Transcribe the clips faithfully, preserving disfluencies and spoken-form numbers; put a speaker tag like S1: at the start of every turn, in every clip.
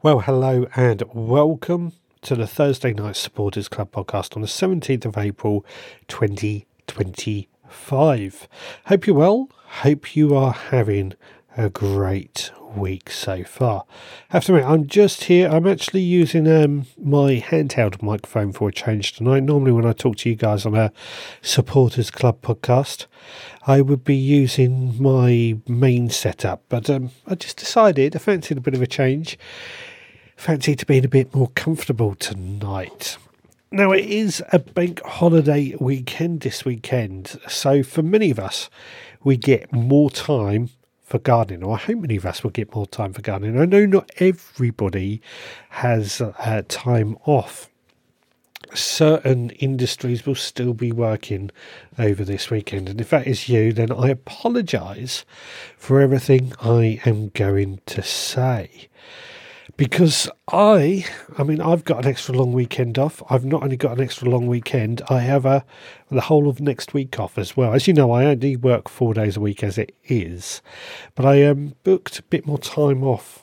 S1: Well, hello and welcome to the Thursday Night Supporters Club podcast on the seventeenth of April twenty twenty-five. Hope you're well. Hope you are having a great week so far. I have to admit, I'm just here. I'm actually using um, my handheld microphone for a change tonight. Normally when I talk to you guys on a Supporters Club podcast, I would be using my main setup. But um, I just decided I fancied a bit of a change. Fancy to being a bit more comfortable tonight. Now, it is a bank holiday weekend this weekend, so for many of us, we get more time for gardening, or I hope many of us will get more time for gardening. I know not everybody has uh, time off. Certain industries will still be working over this weekend, and if that is you, then I apologise for everything I am going to say. Because I, I mean, I've got an extra long weekend off. I've not only got an extra long weekend, I have a, the whole of next week off as well. As you know, I only work four days a week as it is. But I um, booked a bit more time off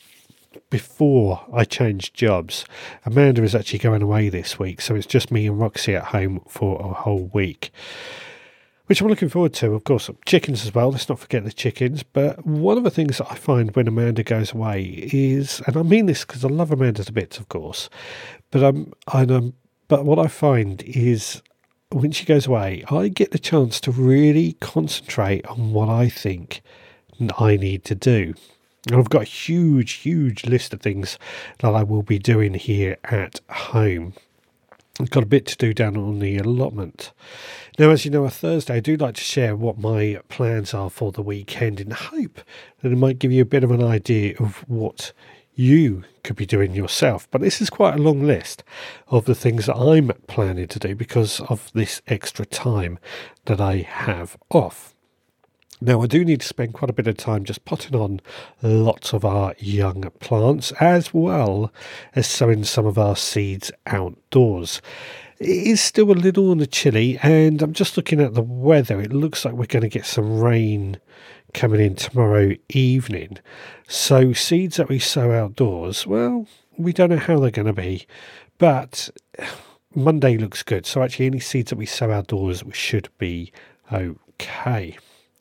S1: before I changed jobs. Amanda is actually going away this week, so it's just me and Roxy at home for a whole week, which I'm looking forward to. Of course, chickens as well. Let's not forget the chickens. But one of the things that I find when Amanda goes away is, and I mean this because I love Amanda to bits, of course, but um, I um, but what I find is when she goes away, I get the chance to really concentrate on what I think I need to do. And I've got a huge, huge list of things that I will be doing here at home. I've got a bit to do down on the allotment. Now, as you know, a Thursday, I do like to share what my plans are for the weekend in the hope that it might give you a bit of an idea of what you could be doing yourself. But this is quite a long list of the things that I'm planning to do because of this extra time that I have off. Now, I do need to spend quite a bit of time just potting on lots of our young plants, as well as sowing some of our seeds outdoors. It is still a little on the chilly, and I'm just looking at the weather. It looks like we're going to get some rain coming in tomorrow evening. So seeds that we sow outdoors, well, we don't know how they're going to be, but Monday looks good. So actually any seeds that we sow outdoors should be okay.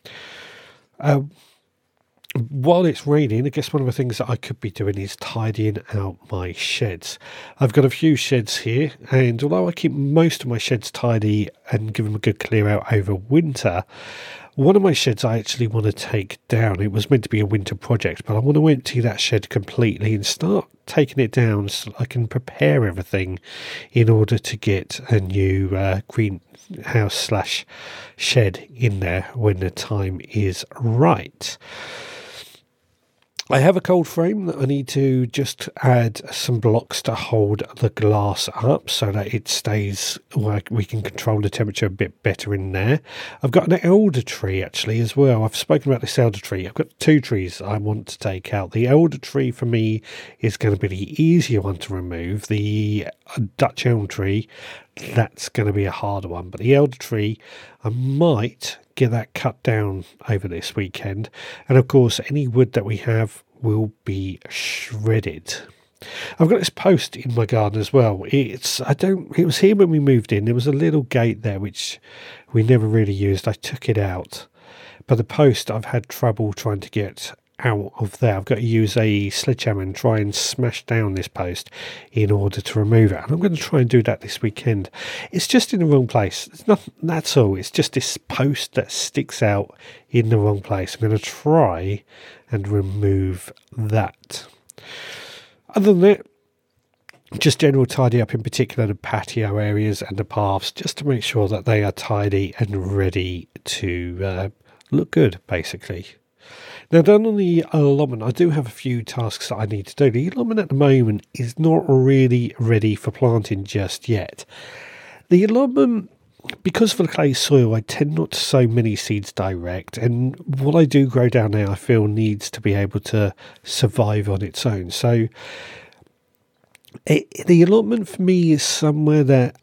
S1: Uh, while it's raining, I guess one of the things that I could be doing is tidying out my sheds. I've got a few sheds here, and although I keep most of my sheds tidy and give them a good clear out over winter, one of my sheds I actually want to take down. It was meant to be a winter project, but I want to empty that shed completely and start taking it down so I can prepare everything in order to get a new uh, greenhouse slash shed in there when the time is right. I have a cold frame that I need to just add some blocks to hold the glass up so that it stays, well, we can control the temperature a bit better in there. I've got an elder tree actually as well. I've spoken about this elder tree. I've got two trees I want to take out. The elder tree for me is going to be the easier one to remove. The Dutch elm tree, that's going to be a harder one. But the elder tree, I might get that cut down over this weekend, and of course any wood that we have will be shredded. I've got this post in my garden as well. It's I don't it was here when we moved in. There was a little gate there which we never really used. I took it out, but the post I've had trouble trying to get out of there. I've got to use a sledgehammer and try and smash down this post in order to remove it, and I'm going to try and do that this weekend. It's just in the wrong place. It's not, that's all. It's just this post that sticks out in the wrong place. I'm going to try and remove that. Other than that, just general tidy up, in particular the patio areas and the paths, just to make sure that they are tidy and ready to uh, look good, basically. Now, down on the allotment, I do have a few tasks that I need to do. The allotment at the moment is not really ready for planting just yet. The allotment, because of the clay soil, I tend not to sow many seeds direct, and what I do grow down there I feel needs to be able to survive on its own. So it, the allotment for me is somewhere that I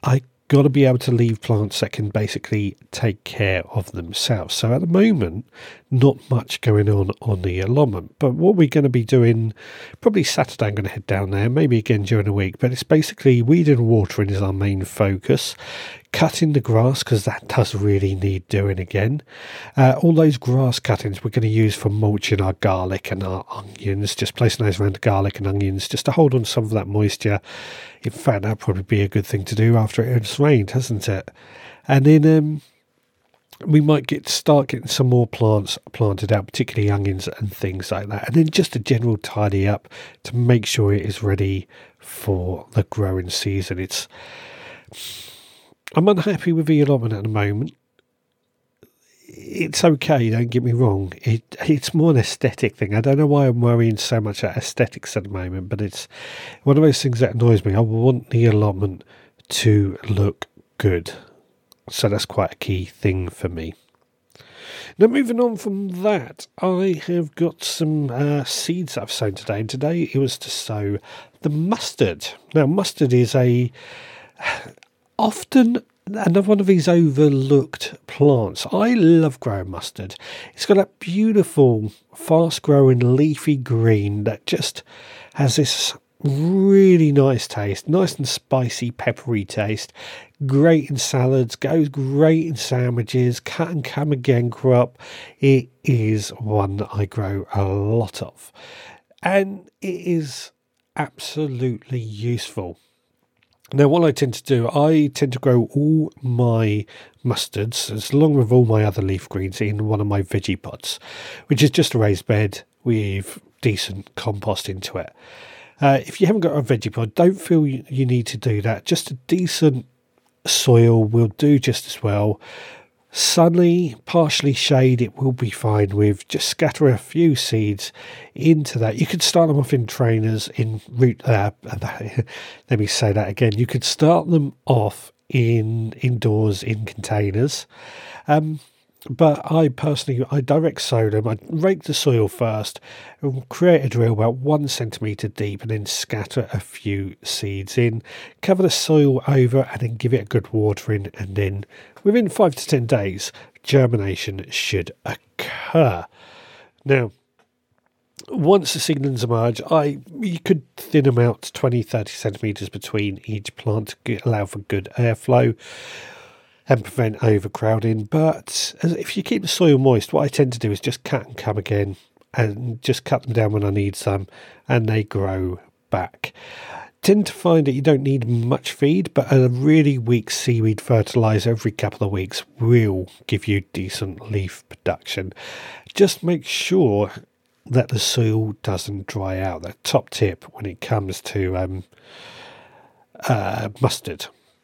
S1: got to be able to leave plants that can basically take care of themselves. So at the moment, not much going on on the allotment. But what we're going to be doing, probably Saturday I'm going to head down there, maybe again during the week. But it's basically weeding and watering is our main focus. Cutting the grass, because that does really need doing again. Uh, all those grass cuttings we're going to use for mulching our garlic and our onions, just placing those around the garlic and onions just to hold on to some of that moisture. In fact, that'd probably be a good thing to do after it's rained, hasn't it? And then um, we might get start getting some more plants planted out, particularly onions and things like that. And then just a general tidy up to make sure it is ready for the growing season. It's I'm unhappy with the allotment at the moment. It's okay, don't get me wrong. It It's more an aesthetic thing. I don't know why I'm worrying so much about aesthetics at the moment, but it's one of those things that annoys me. I want the allotment to look good. So that's quite a key thing for me. Now, moving on from that, I have got some uh, seeds that I've sown today. And today it was to sow the mustard. Now, mustard is a often another one of these overlooked plants. I love growing mustard. It's got that beautiful, fast-growing, leafy green that just has this really nice taste, nice and spicy, peppery taste. Great in salads, goes great in sandwiches, cut and come again crop. It is one that I grow a lot of. And it is absolutely useful. Now, what I tend to do, I tend to grow all my mustards, as along with all my other leaf greens, in one of my veggie pots, which is just a raised bed with decent compost into it. Uh, if you haven't got a veggie pod, don't feel you, you need to do that. Just a decent soil will do just as well. Sunny, partially shade, it will be fine with. Just scatter a few seeds into that. You could start them off in trainers, in root. Uh, let me say that again. You could start them off in indoors in containers. Um, but I personally, I direct sow them. I rake the soil first, and create a drill about one centimetre deep, and then scatter a few seeds in. Cover the soil over, and then give it a good watering, and then within five to ten days, germination should occur. Now, once the seedlings emerge, I you could thin them out to twenty, thirty centimetres between each plant to allow for good airflow and prevent overcrowding. But if you keep the soil moist, what I tend to do is just cut and come again, and just cut them down when I need some, and they grow back. Tend to find that you don't need much feed, but a really weak seaweed fertiliser every couple of weeks will give you decent leaf production. Just make sure that the soil doesn't dry out. The top tip when it comes to um, uh, mustard.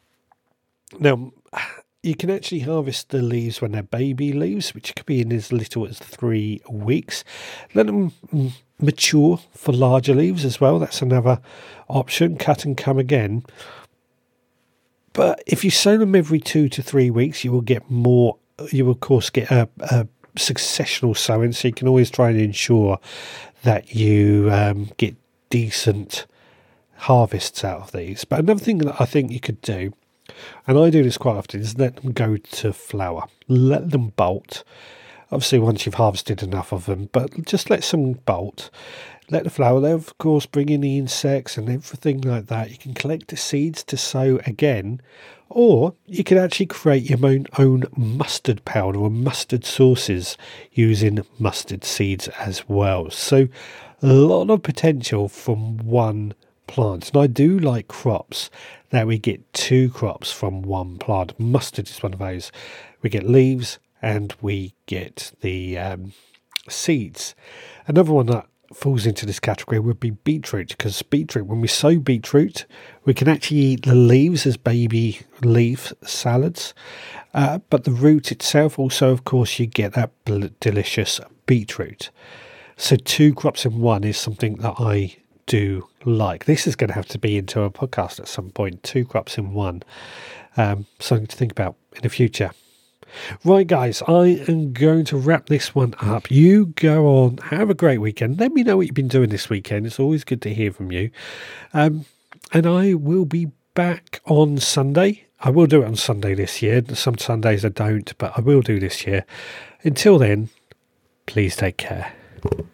S1: Now, you can actually harvest the leaves when they're baby leaves, which could be in as little as three weeks. Let them mature for larger leaves as well. That's another option. Cut and come again. But if you sow them every two to three weeks, you will get more. You will, of course, get a, a successional sowing, so you can always try and ensure that you um, get decent harvests out of these. But another thing that I think you could do, and I do this quite often, is let them go to flower. Let them bolt. Obviously, once you've harvested enough of them, but just let some bolt. Let the flower. They, of course, bring in the insects and everything like that. You can collect the seeds to sow again, or you can actually create your own, own mustard powder or mustard sauces using mustard seeds as well. So, a lot of potential from one plant. And I do like crops that we get two crops from one plant. Mustard is one of those. We get leaves and we get the um, seeds. Another one that falls into this category would be beetroot, because beetroot, when we sow beetroot, we can actually eat the leaves as baby leaf salads. Uh, but the root itself also, of course, you get that delicious beetroot. So two crops in one is something that I do like. This is going to have to be into a podcast at some point. Two crops in one. Um, something to think about in the future. Right, guys, I am going to wrap this one up. You go on, have a great weekend. Let me know what you've been doing this weekend. It's always good to hear from you. Um, and I will be back on Sunday. I will do it on Sunday this year. Some Sundays I don't, but I will do this year. Until then, please take care.